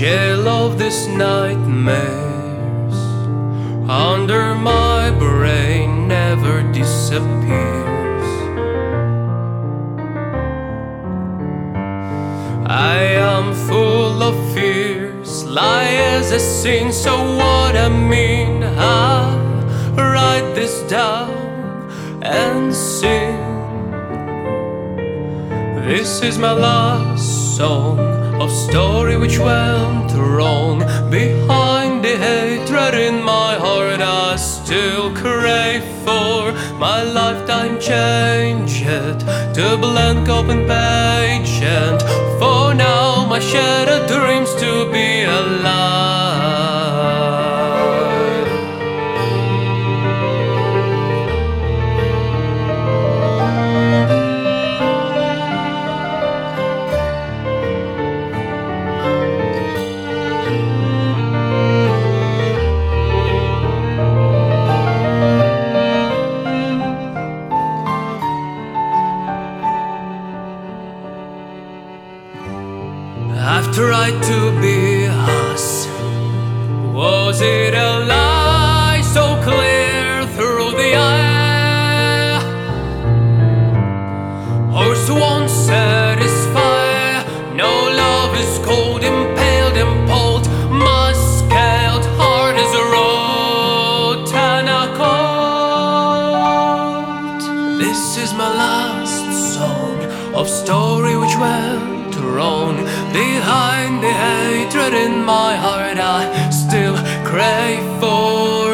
jail of these nightmares under my brain never disappears. I am full of fears, lie as a sin, so what I mean, I write this down and sing. This is my last song of story which went wrong. Behind the hatred in my heart I still crave for my lifetime change it to blank open page, and for now my shattered dreams to be alive. I've tried to be us. Was it a lie so clear through the eye? Or swan satisfy? No love is cold, impaled, impaled. My scaled heart is a road and a cold. This is my last song of story which went wrong. Behind the hatred in my heart I still crave for